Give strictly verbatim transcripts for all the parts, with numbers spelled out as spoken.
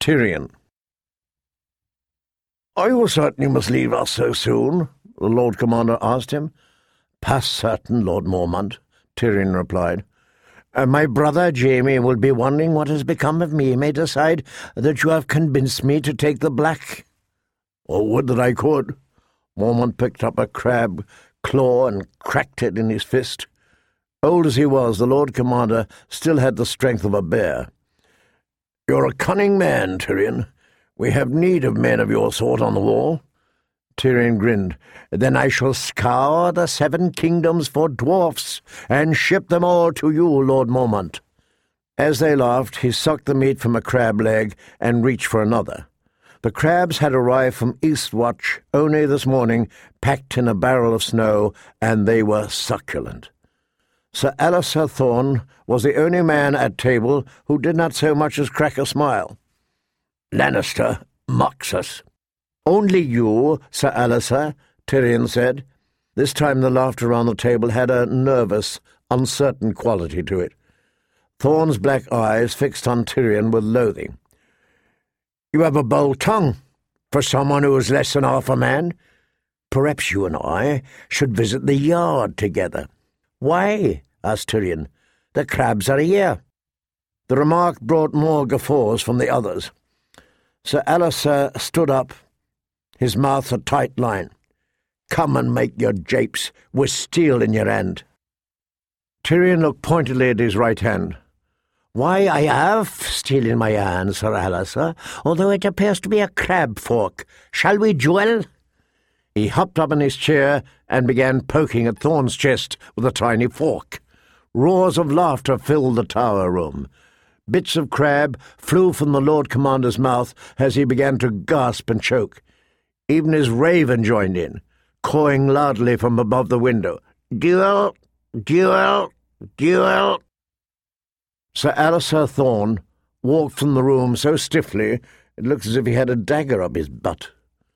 Tyrion. "Are you certain you must leave us so soon?" the Lord Commander asked him. "Past certain, Lord Mormont," Tyrion replied. "And my brother Jaime will be wondering what has become of me, may decide that you have convinced me to take the black." "Oh, would that I could." Mormont picked up a crab claw and cracked it in his fist. Old as he was, the Lord Commander still had the strength of a bear. "You're a cunning man, Tyrion. We have need of men of your sort on the wall." Tyrion grinned. "Then I shall scour the seven kingdoms for dwarfs, and ship them all to you, Lord Mormont." As they laughed, he sucked the meat from a crab leg and reached for another. The crabs had arrived from Eastwatch only this morning, packed in a barrel of snow, and they were succulent. Sir Alliser Thorne was the only man at table who did not so much as crack a smile. "Lannister mocks us." "Only you, Sir Alliser," Tyrion said. This time the laughter around the table had a nervous, uncertain quality to it. Thorne's black eyes fixed on Tyrion with loathing. "You have a bold tongue for someone who is less than half a man. Perhaps you and I should visit the yard together." "Why?" asked Tyrion. "The crabs are here." The remark brought more guffaws from the others. Sir Alliser stood up, his mouth a tight line. "Come and make your japes with steel in your hand." Tyrion looked pointedly at his right hand. "Why, I have steel in my hand, Sir Alliser, although it appears to be a crab fork. Shall we duel?" He hopped up in his chair and began poking at Thorne's chest with a tiny fork. Roars of laughter filled the tower room. Bits of crab flew from the Lord Commander's mouth as he began to gasp and choke. Even his raven joined in, cawing loudly from above the window. "Duel! Duel! Duel!" Sir Alliser Thorne walked from the room so stiffly it looked as if he had a dagger up his butt.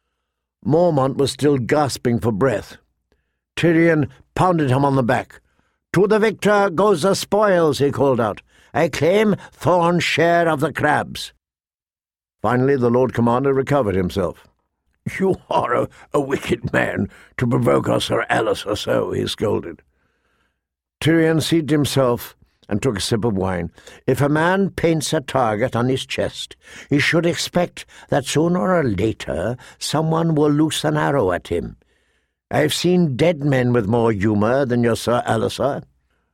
Mormont was still gasping for breath. Tyrion pounded him on the back. "To the victor goes the spoils," he called out. "I claim Thorne's share of the crabs." Finally the Lord Commander recovered himself. "You are a, a wicked man to provoke us, Sir Alliser, so," he scolded. Tyrion seated himself and took a sip of wine. "If a man paints a target on his chest, he should expect that sooner or later someone will loose an arrow at him. I've seen dead men with more humour than your Sir Alliser."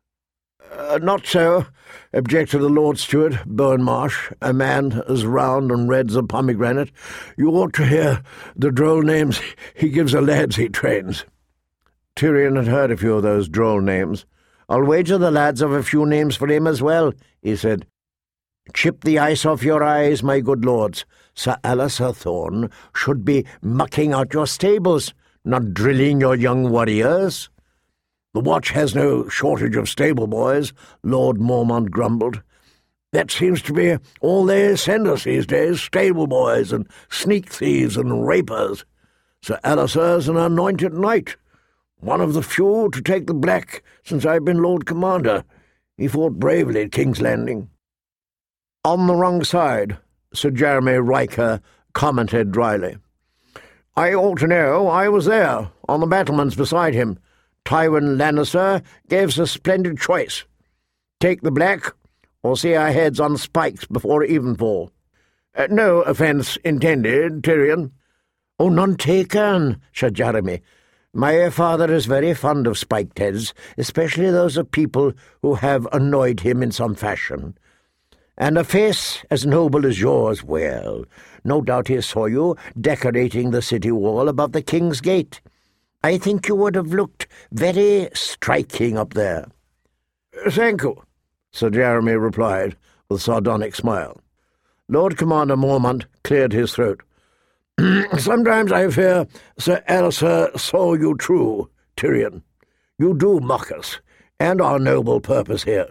Uh, "Not so," objected the Lord Steward, Bowen Marsh, a man as round and red as a pomegranate. "You ought to hear the droll names he gives the lads he trains." Tyrion had heard a few of those droll names. "I'll wager the lads have a few names for him as well," he said. "Chip the ice off your eyes, my good lords. Sir Alliser Thorne should be mucking out your stables, not drilling your young warriors." "The watch has no shortage of stable boys," Lord Mormont grumbled. "That seems to be all they send us these days, stable boys and sneak thieves and rapers. Sir Alliser's an anointed knight, one of the few to take the black since I've been Lord Commander. He fought bravely at King's Landing." "On the wrong side," Sir Jeremy Riker commented dryly. "I ought to know. I was there, on the battlements beside him. Tywin Lannister gave us a splendid choice. Take the black, or see our heads on spikes before evenfall. Uh, no offence intended, Tyrion." "Oh, none taken," said Jeremy. "My father is very fond of spiked heads, especially those of people who have annoyed him in some fashion. And a face as noble as yours, well, no doubt he saw you decorating the city wall above the King's Gate. I think you would have looked very striking up there." "Thank you," Sir Jeremy replied with a sardonic smile. Lord Commander Mormont cleared his throat. "Sometimes I fear Sir Alliser saw you true, Tyrion. You do mock us, and our noble purpose here."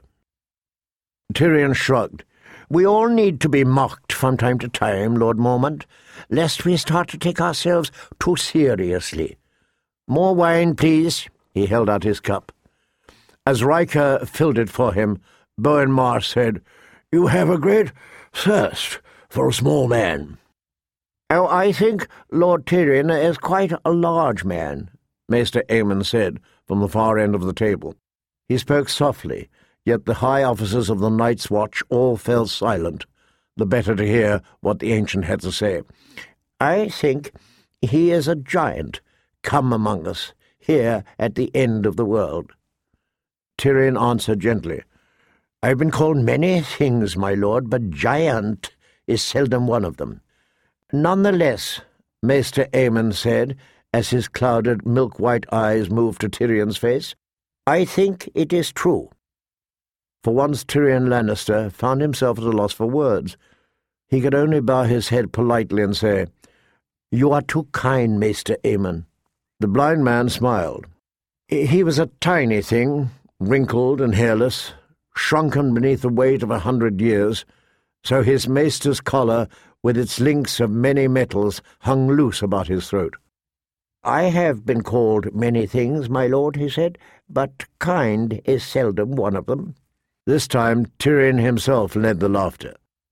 Tyrion shrugged. "We all need to be mocked from time to time, Lord Mormont, lest we start to take ourselves too seriously. More wine, please." He held out his cup. As Riker filled it for him, Bowen Marsh said, "You have a great thirst for a small man." "Oh, I think Lord Tyrion is quite a large man," Maester Aemon said from the far end of the table. He spoke softly, yet the high officers of the Night's Watch all fell silent, the better to hear what the ancient had to say. "I think he is a giant come among us, here at the end of the world." Tyrion answered gently, "I have been called many things, my lord, but giant is seldom one of them." "Nonetheless," Maester Aemon said, as his clouded, milk-white eyes moved to Tyrion's face, "I think it is true." For once Tyrion Lannister found himself at a loss for words. He could only bow his head politely and say, "You are too kind, Maester Aemon." The blind man smiled. He was a tiny thing, wrinkled and hairless, shrunken beneath the weight of a hundred years, so his maester's collar, with its links of many metals, hung loose about his throat. "I have been called many things, my lord," he said, "but kind is seldom one of them." This time Tyrion himself led the laughter.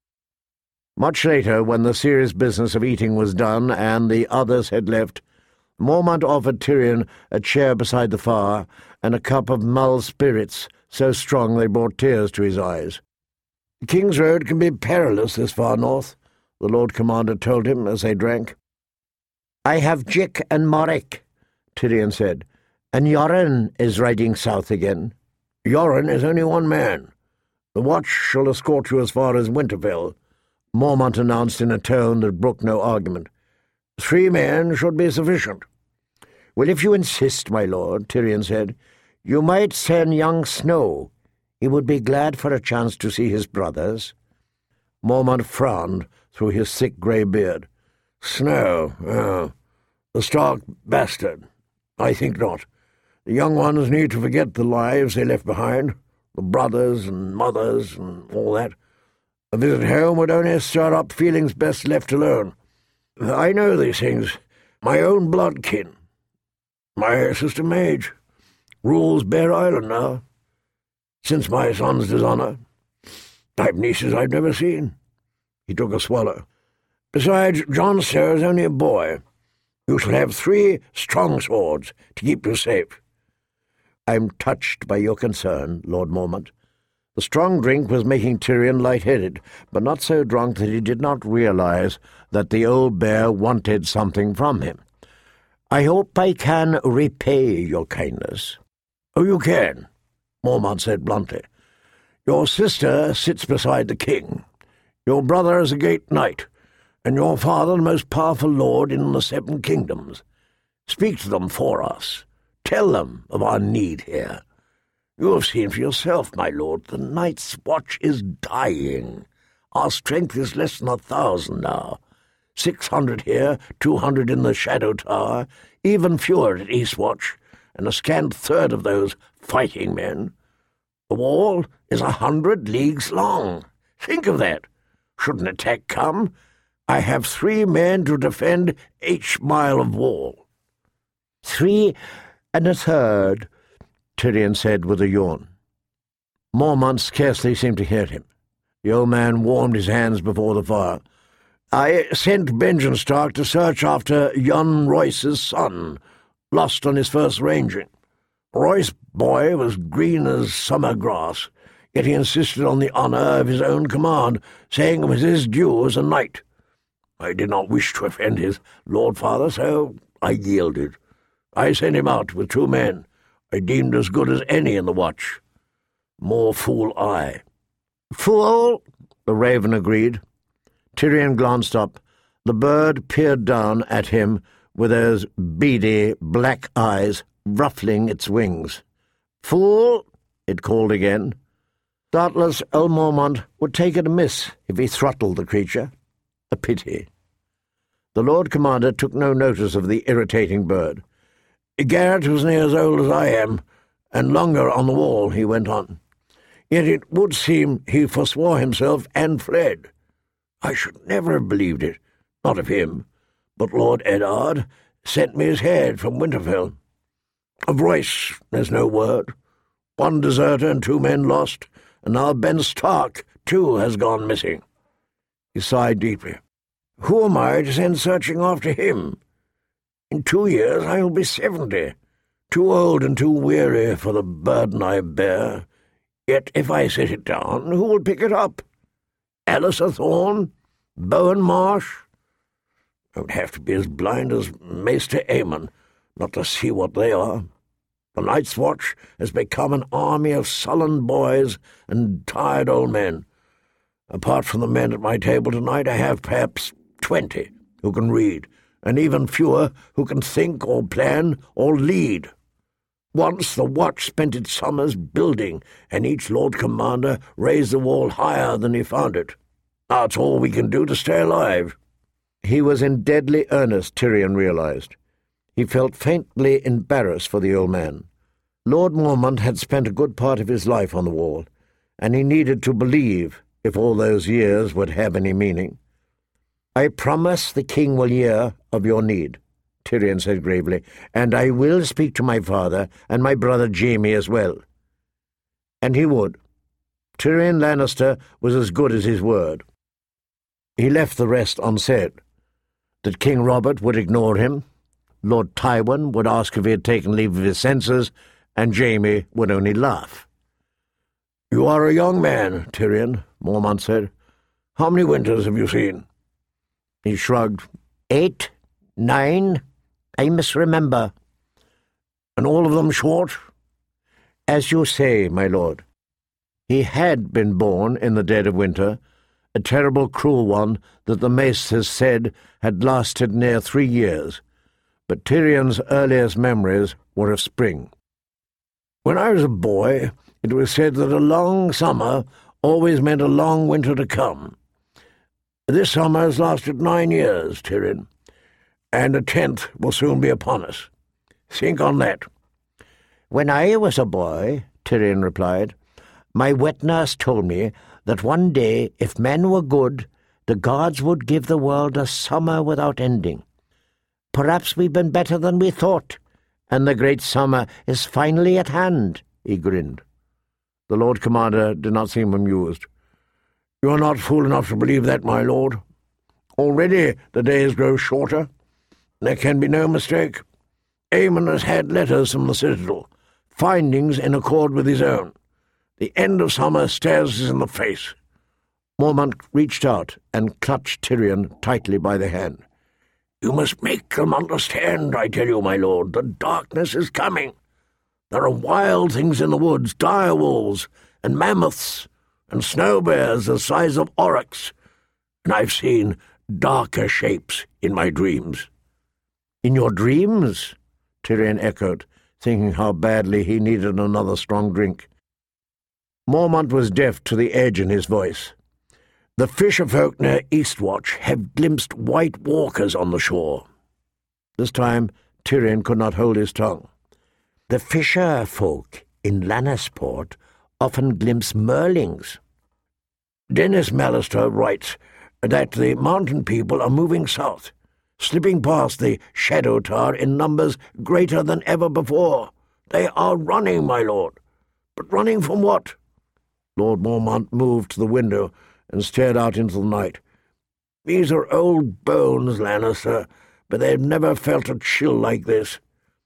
Much later, when the serious business of eating was done and the others had left, Mormont offered Tyrion a chair beside the fire and a cup of mull spirits so strong they brought tears to his eyes. "The King's Road can be perilous this far north," the Lord Commander told him as they drank. "I have Jick and Morrick," Tyrion said, "and Yoren is riding south again." "Yoren is only one man. The Watch shall escort you as far as Winterfell," Mormont announced in a tone that brooked no argument. "Three men should be sufficient." "Well, if you insist, my lord," Tyrion said, "you might send young Snow. He would be glad for a chance to see his brothers." Mormont frowned through his thick grey beard. "Snow, oh, the Stark bastard. I think not. The young ones need to forget the lives they left behind, the brothers and mothers and all that. A visit home would only stir up feelings best left alone. I know these things. My own blood kin. My sister Mage rules Bear Island now, since my son's dishonour. I've nieces I've never seen." He took a swallow. "Besides, Jon Snow is only a boy. You shall have three strong swords to keep you safe." "I'm touched by your concern, Lord Mormont." The strong drink was making Tyrion light-headed, but not so drunk that he did not realize that the old bear wanted something from him. "I hope I can repay your kindness." "Oh, you can," Mormont said bluntly. "Your sister sits beside the king. Your brother is a great knight, and your father the most powerful lord in the Seven Kingdoms. Speak to them for us. Tell them of our need here. You have seen for yourself, my lord, the Night's Watch is dying. Our strength is less than a thousand now. Six hundred here, two hundred in the Shadow Tower, even fewer at Eastwatch, and a scant third of those fighting men. The wall is a hundred leagues long. Think of that. Should an attack come, I have three men to defend each mile of wall." "Three and a third," Tyrion said with a yawn. Mormont scarcely seemed to hear him. The old man warmed his hands before the fire. "I sent Benjen Stark to search after young Royce's son, lost on his first ranging. Royce boy was green as summer grass, yet he insisted on the honour of his own command, saying it was his due as a knight. I did not wish to offend his lord father, so I yielded. I sent him out with two men I deemed as good as any in the Watch. More fool I." "Fool," the raven agreed. Tyrion glanced up. The bird peered down at him with those beady black eyes ruffling its wings. "Fool," it called again. Doubtless Earl Mormont would take it amiss if he throttled the creature. A pity. The Lord Commander took no notice of the irritating bird. "Garrett was near as old as I am, and longer on the wall," he went on. "Yet it would seem he forswore himself and fled. I should never have believed it, not of him, but Lord Eddard sent me his head from Winterfell. Of Royce there's no word. One deserter and two men lost, and now Ben Stark, too, has gone missing. He sighed deeply. "Who am I to send searching after him? In two years I will be seventy, too old and too weary for the burden I bear. Yet if I set it down, who will pick it up? Alistair Thorne? Bowen Marsh? I would have to be as blind as Maester Aemon not to see what they are. The Night's Watch has become an army of sullen boys and tired old men. Apart from the men at my table tonight, I have perhaps twenty who can read, and even fewer who can think or plan or lead. Once the watch spent its summers building, and each Lord Commander raised the wall higher than he found it. That's all we can do to stay alive." He was in deadly earnest, Tyrion realized. He felt faintly embarrassed for the old man. Lord Mormont had spent a good part of his life on the wall, and he needed to believe, if all those years would have any meaning. "I promise the king will hear of your need," Tyrion said gravely, "and I will speak to my father and my brother Jaime as well." And he would. Tyrion Lannister was as good as his word. He left the rest unsaid. That King Robert would ignore him, Lord Tywin would ask if he had taken leave of his senses, and Jaime would only laugh. "You are a young man, Tyrion," Mormont said. "How many winters have you seen?" He shrugged. "Eight, nine, I misremember." "And all of them short?" "As you say, my lord." He had been born in the dead of winter, a terrible cruel one that the maesters said had lasted near three years, but Tyrion's earliest memories were of spring. "When I was a boy, it was said that a long summer always meant a long winter to come. This summer has lasted nine years, Tyrion, and a tenth will soon be upon us. Think on that." "When I was a boy," Tyrion replied, "my wet nurse told me that one day, if men were good, the gods would give the world a summer without ending. Perhaps we've been better than we thought, and the great summer is finally at hand," he grinned. The Lord Commander did not seem amused. "You are not fool enough to believe that, my lord. Already the days grow shorter. There can be no mistake. Aemon has had letters from the Citadel, findings in accord with his own. The end of summer stares us in the face." Mormont reached out and clutched Tyrion tightly by the hand. "You must make them understand, I tell you, my lord. The darkness is coming. There are wild things in the woods, dire wolves, and mammoths, and snow bears the size of aurochs, and I've seen darker shapes in my dreams." "In your dreams?" Tyrion echoed, thinking how badly he needed another strong drink. Mormont was deaf to the edge in his voice. "The fisherfolk near Eastwatch have glimpsed white walkers on the shore." This time Tyrion could not hold his tongue. "The fisher-folk in Lannisport often glimpse merlings." Dennis Mallister writes that the mountain people are moving south, slipping past the Shadow Tower in numbers greater than ever before. They are running, my lord. But running from what? Lord Mormont moved to the window and stared out into the night. "These are old bones, Lannister, but they've never felt a chill like this.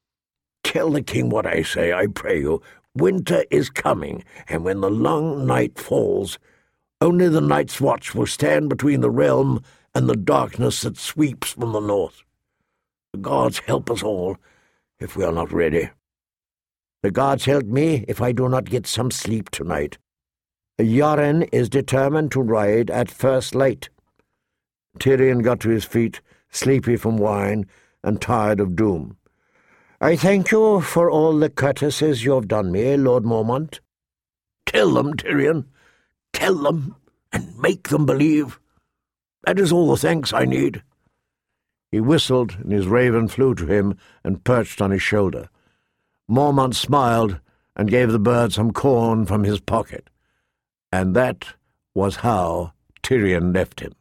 Tell the king what I say, I pray you. Winter is coming, and when the long night falls, only the Night's Watch will stand between the realm and the darkness that sweeps from the north. The gods help us all, if we are not ready." "The gods help me if I do not get some sleep tonight. Yoren is determined to ride at first light." Tyrion got to his feet, sleepy from wine and tired of doom. "I thank you for all the courtesies you have done me, Lord Mormont." "Tell them, Tyrion. Tell them, and make them believe. That is all the thanks I need." He whistled, and his raven flew to him and perched on his shoulder. Mormont smiled and gave the bird some corn from his pocket. And that was how Tyrion left him.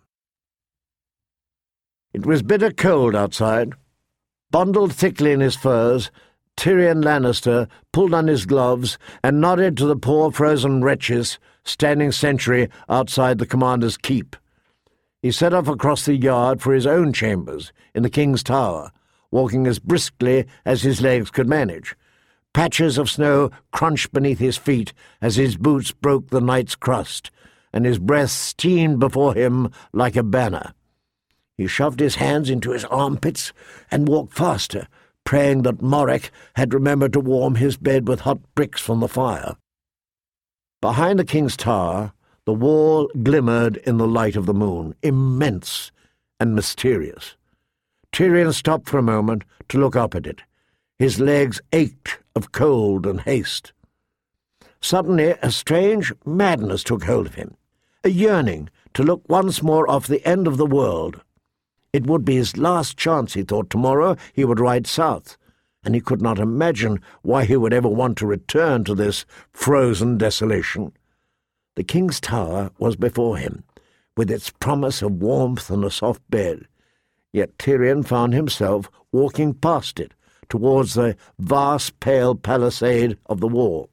It was bitter cold outside. Bundled thickly in his furs, Tyrion Lannister pulled on his gloves and nodded to the poor frozen wretches standing sentry outside the commander's keep. He set off across the yard for his own chambers in the king's tower, walking as briskly as his legs could manage. Patches of snow crunched beneath his feet as his boots broke the night's crust, and his breath steamed before him like a banner. He shoved his hands into his armpits and walked faster, praying that Morek had remembered to warm his bed with hot bricks from the fire. Behind the king's tower, the wall glimmered in the light of the moon, immense and mysterious. Tyrion stopped for a moment to look up at it. His legs ached of cold and haste. Suddenly a strange madness took hold of him, a yearning to look once more off the end of the world. It would be his last chance, he thought. Tomorrow he would ride south, and he could not imagine why he would ever want to return to this frozen desolation. The king's tower was before him, with its promise of warmth and a soft bed, yet Tyrion found himself walking past it, towards the vast pale palisade of the wall.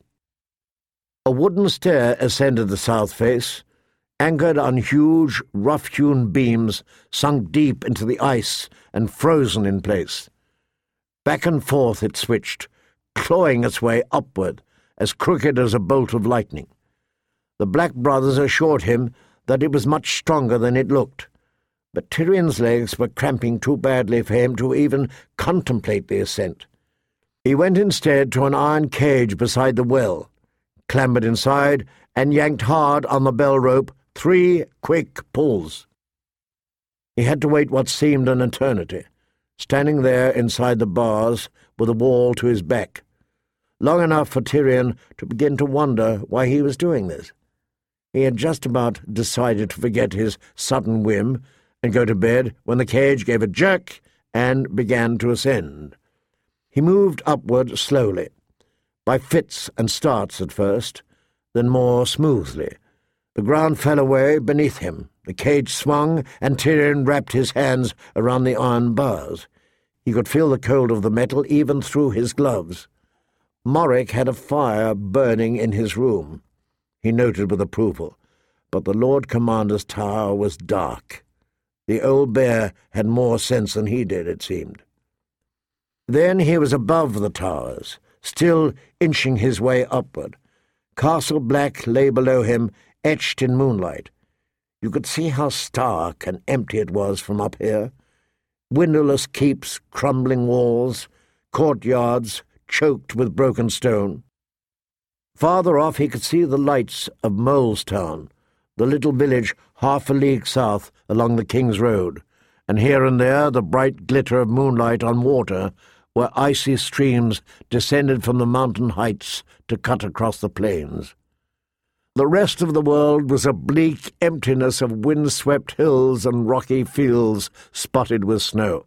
A wooden stair ascended the south face, anchored on huge, rough-hewn beams sunk deep into the ice and frozen in place. Back and forth it switched, clawing its way upward, as crooked as a bolt of lightning. The Black Brothers assured him that it was much stronger than it looked, but Tyrion's legs were cramping too badly for him to even contemplate the ascent. He went instead to an iron cage beside the well, clambered inside, and yanked hard on the bell rope, three quick pulls. He had to wait what seemed an eternity, standing there inside the bars with the wall to his back, long enough for Tyrion to begin to wonder why he was doing this. He had just about decided to forget his sudden whim and go to bed when the cage gave a jerk and began to ascend. He moved upward slowly, by fits and starts at first, then more smoothly. The ground fell away beneath him, the cage swung, and Tyrion wrapped his hands around the iron bars. He could feel the cold of the metal even through his gloves. Morek had a fire burning in his room, he noted with approval, but the Lord Commander's tower was dark. The old bear had more sense than he did, it seemed. Then he was above the towers, still inching his way upward. Castle Black lay below him, etched in moonlight. You could see how stark and empty it was from up here. Windowless keeps, crumbling walls, courtyards choked with broken stone. Farther off he could see the lights of Molestown, the little village half a league south along the King's Road, and here and there the bright glitter of moonlight on water where icy streams descended from the mountain heights to cut across the plains. The rest of the world was a bleak emptiness of wind-swept hills and rocky fields spotted with snow.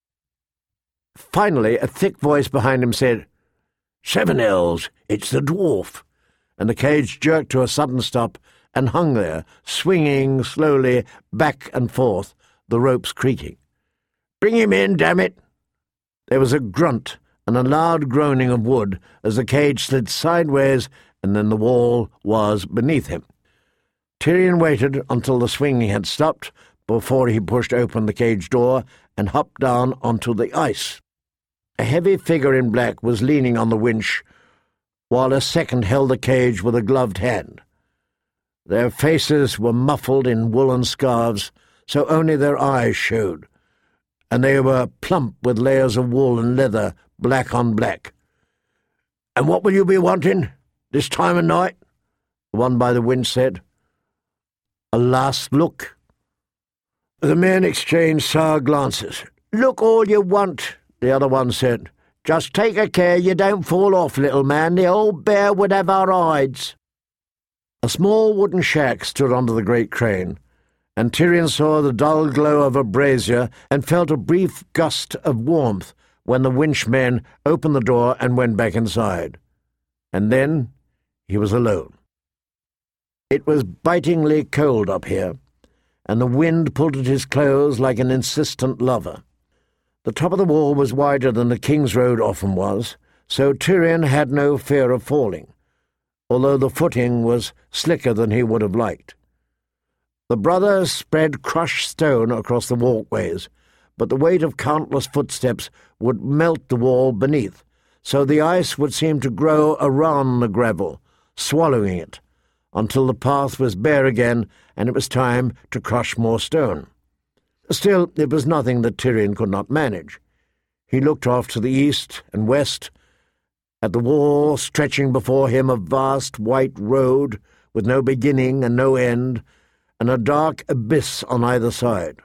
Finally, a thick voice behind him said, "Seven ells, it's the dwarf," and the cage jerked to a sudden stop and hung there, swinging slowly back and forth, the ropes creaking. "Bring him in, damn it!" There was a grunt and a loud groaning of wood as the cage slid sideways, and then the wall was beneath him. Tyrion waited until the swinging had stopped before he pushed open the cage door and hopped down onto the ice. A heavy figure in black was leaning on the winch, while a second held the cage with a gloved hand. Their faces were muffled in woolen scarves, so only their eyes showed, and they were plump with layers of wool and leather, black on black. "And what will you be wanting, this time of night?" the one by the winch said. "A last look." The men exchanged sour glances. "Look all you want," the other one said. "Just take a care you don't fall off, little man. The old bear would have our hides." A small wooden shack stood under the great crane, and Tyrion saw the dull glow of a brazier and felt a brief gust of warmth when the winchmen opened the door and went back inside. And then he was alone. It was bitingly cold up here, and the wind pulled at his clothes like an insistent lover. The top of the wall was wider than the King's Road often was, so Tyrion had no fear of falling, although the footing was slicker than he would have liked. The brothers spread crushed stone across the walkways, but the weight of countless footsteps would melt the wall beneath, so the ice would seem to grow around the gravel, swallowing it, until the path was bare again and it was time to crush more stone. Still, it was nothing that Tyrion could not manage. He looked off to the east and west, at the wall stretching before him, a vast white road with no beginning and no end, and a dark abyss on either side.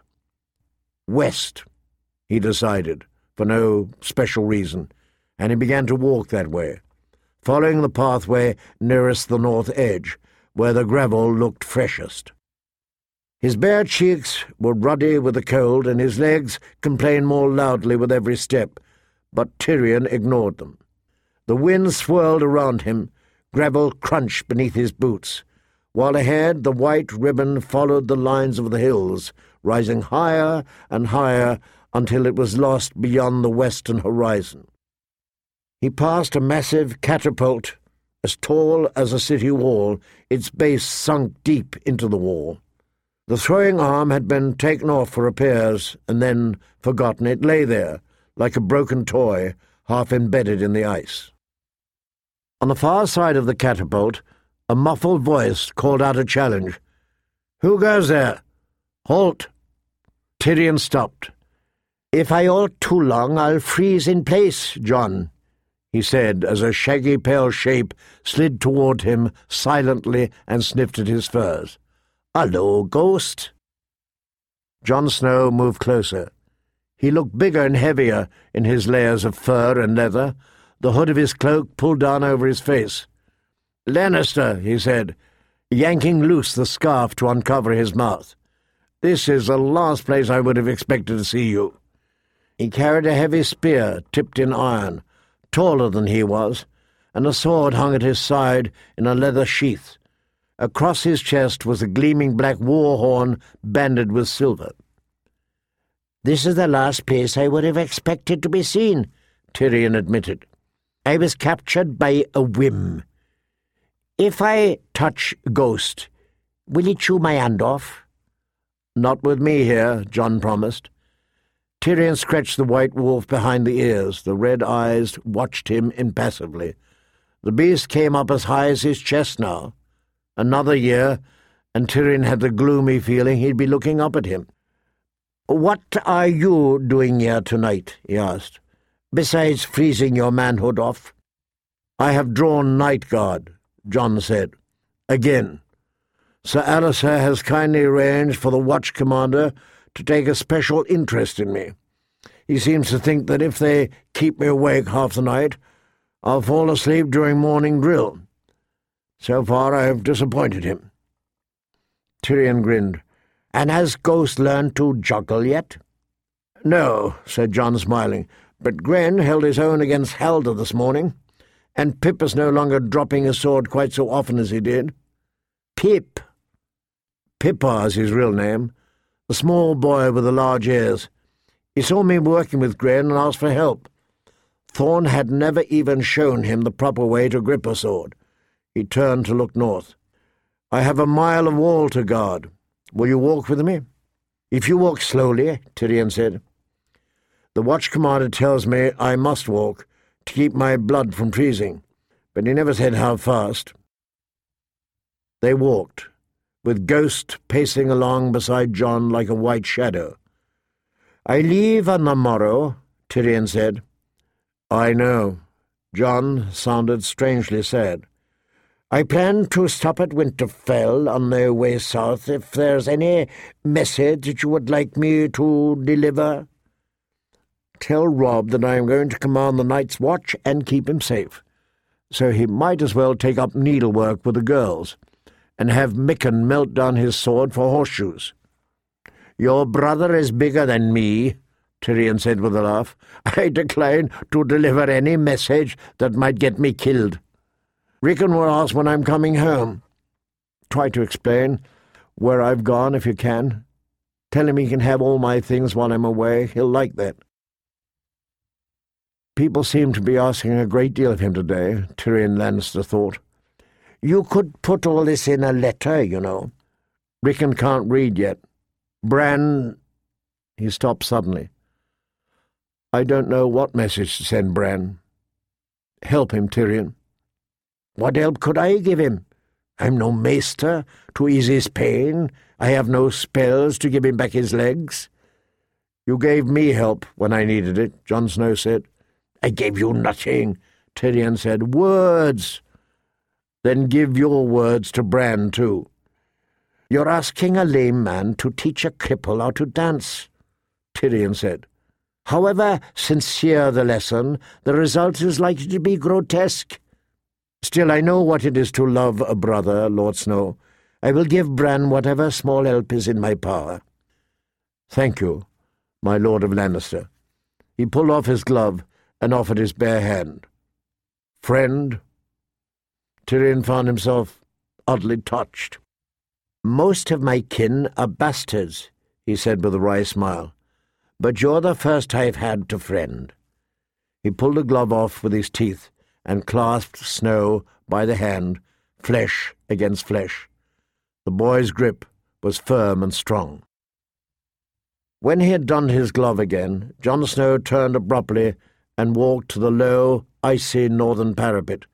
West, he decided, for no special reason, and he began to walk that way, following the pathway nearest the north edge, where the gravel looked freshest. His bare cheeks were ruddy with the cold, and his legs complained more loudly with every step, but Tyrion ignored them. The wind swirled around him, gravel crunched beneath his boots, while ahead the white ribbon followed the lines of the hills, rising higher and higher until it was lost beyond the western horizon. He passed a massive catapult, as tall as a city wall, its base sunk deep into the wall. The throwing arm had been taken off for repairs, and then forgotten. It lay there, like a broken toy, half embedded in the ice. On the far side of the catapult, a muffled voice called out a challenge. "Who goes there? Halt!" Tyrion stopped. "If I halt too long, I'll freeze in place, Jon," he said, as a shaggy pale shape slid toward him silently and sniffed at his furs. "Hullo, ghost." Jon Snow moved closer. He looked bigger and heavier in his layers of fur and leather, the hood of his cloak pulled down over his face. "Lannister," he said, yanking loose the scarf to uncover his mouth. "This is the last place I would have expected to see you." He carried a heavy spear tipped in iron, taller than he was, and a sword hung at his side in a leather sheath. Across his chest was a gleaming black war horn banded with silver. "This is the last place I would have expected to be seen," Tyrion admitted. "I was captured by a whim. If I touch Ghost, will he chew my hand off?" "Not with me here," Jon promised. Tyrion scratched the white wolf behind the ears. The red eyes watched him impassively. The beast came up as high as his chest now. Another year, and Tyrion had the gloomy feeling he'd be looking up at him. "What are you doing here tonight?" he asked, "besides freezing your manhood off?" "I have drawn night guard," Jon said. "Again. Sir Alliser has kindly arranged for the watch commander to take a special interest in me. He seems to think that if they keep me awake half the night, I'll fall asleep during morning drill. So far I have disappointed him." Tyrion grinned. "And has Ghost learned to juggle yet?" "No," said Jon, smiling, "but Gren held his own against Halder this morning, and Pip is no longer dropping his sword quite so often as he did." "Pip?" "Pippa is his real name. The small boy with the large ears. He saw me working with Gren and asked for help. Thorne had never even shown him the proper way to grip a sword." He turned to look north. "I have a mile of wall to guard. Will you walk with me?" "If you walk slowly," Tyrion said. "The watch commander tells me I must walk to keep my blood from freezing, but he never said how fast." They walked, with Ghost pacing along beside Jon like a white shadow. "I leave on the morrow," Tyrion said. "I know." Jon sounded strangely sad. "I plan to stop at Winterfell on their way south. If there's any message that you would like me to deliver, tell Robb that I am going to command the Night's Watch and keep him safe. So he might as well take up needlework with the girls and have Mikken melt down his sword for horseshoes." "Your brother is bigger than me," Tyrion said with a laugh. "I decline to deliver any message that might get me killed. Rickon will ask when I'm coming home. Try to explain where I've gone if you can. Tell him he can have all my things while I'm away. He'll like that." People seem to be asking a great deal of him today, Tyrion Lannister thought. "You could put all this in a letter, you know." Rickon can't read yet. Bran—" He stopped suddenly. "I don't know what message to send Bran. Help him, Tyrion." "What help could I give him? I'm no maester to ease his pain. I have no spells to give him back his legs." "You gave me help when I needed it," Jon Snow said. "I gave you nothing," Tyrion said. "Words." "Then give your words to Bran, too." "You're asking a lame man to teach a cripple how to dance," Tyrion said. "However sincere the lesson, the result is likely to be grotesque. Still, I know what it is to love a brother, Lord Snow. I will give Bran whatever small help is in my power." "Thank you, my Lord of Lannister." He pulled off his glove and offered his bare hand. "Friend?" Tyrion found himself oddly touched. "Most of my kin are bastards," he said with a wry smile, "but you're the first I've had to friend." He pulled the glove off with his teeth and clasped Snow by the hand, flesh against flesh. The boy's grip was firm and strong. When he had donned his glove again, Jon Snow turned abruptly and walked to the low, icy northern parapet.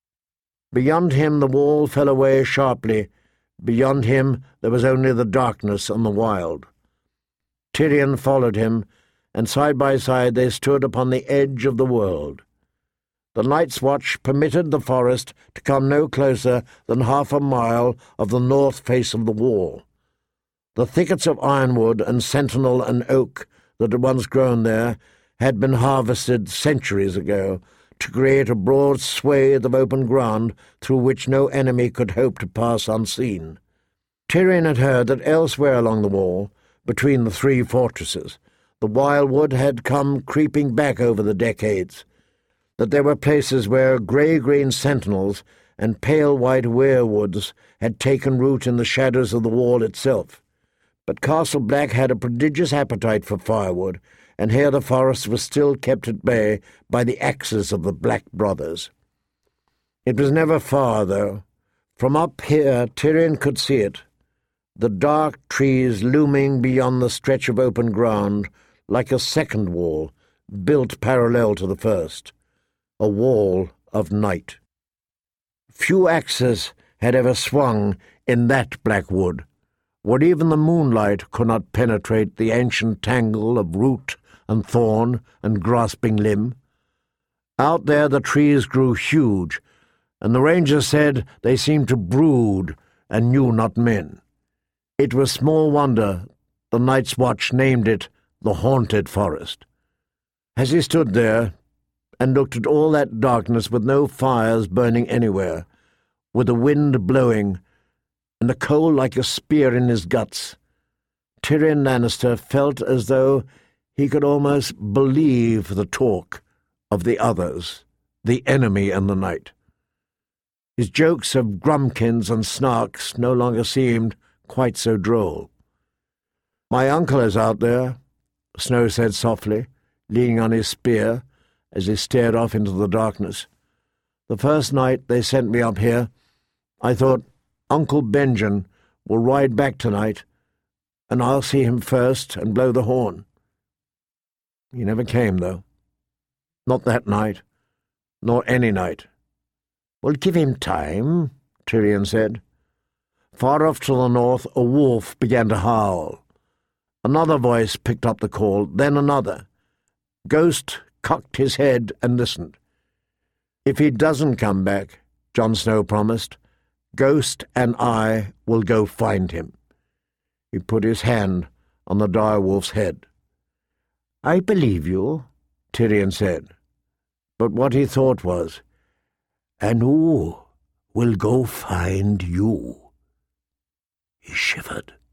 Beyond him the wall fell away sharply. Beyond him there was only the darkness and the wild. Tyrion followed him, and side by side they stood upon the edge of the world. The Night's Watch permitted the forest to come no closer than half a mile of the north face of the wall. The thickets of ironwood and sentinel and oak that had once grown there had been harvested centuries ago to create a broad swathe of open ground through which no enemy could hope to pass unseen. Tyrion had heard that elsewhere along the wall, between the three fortresses, the wildwood had come creeping back over the decades, that there were places where grey-green sentinels and pale-white weirwoods had taken root in the shadows of the wall itself. But Castle Black had a prodigious appetite for firewood, and here the forest was still kept at bay by the axes of the Black Brothers. It was never far, though. From up here Tyrion could see it, the dark trees looming beyond the stretch of open ground like a second wall, built parallel to the first, a wall of night. Few axes had ever swung in that black wood, where even the moonlight could not penetrate the ancient tangle of root and thorn and grasping limb. Out there the trees grew huge, and the rangers said they seemed to brood and knew not men. It was small wonder the Night's Watch named it the Haunted Forest. As he stood there and looked at all that darkness with no fires burning anywhere, with the wind blowing and the cold like a spear in his guts, Tyrion Lannister felt as though he could almost believe the talk of the others, the enemy and the night. His jokes of grumpkins and snarks no longer seemed quite so droll. "My uncle is out there," Snow said softly, leaning on his spear as he stared off into the darkness. "The first night they sent me up here, I thought, Uncle Benjen will ride back tonight, and I'll see him first and blow the horn. He never came, though. Not that night, nor any night." "Well, give him time," Tyrion said. Far off to the north, a wolf began to howl. Another voice picked up the call, then another. Ghost cocked his head and listened. "If he doesn't come back," Jon Snow promised, "Ghost and I will go find him." He put his hand on the direwolf's head. "I believe you," Tyrion said. But what he thought was, "And who will go find you?" He shivered.